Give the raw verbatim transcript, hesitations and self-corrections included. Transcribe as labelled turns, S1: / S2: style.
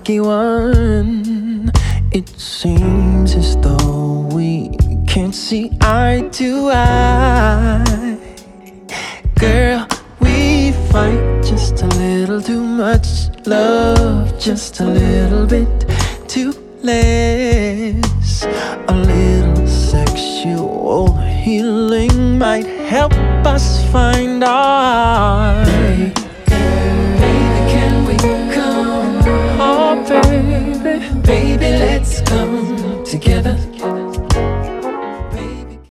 S1: lucky one. It seems as though we can't see eye to eye. Girl, we fight just a little too much, love just a little bit too less. A little sexual healing might help us find our way. Baby, can we come? Oh, baby, baby, let's come together.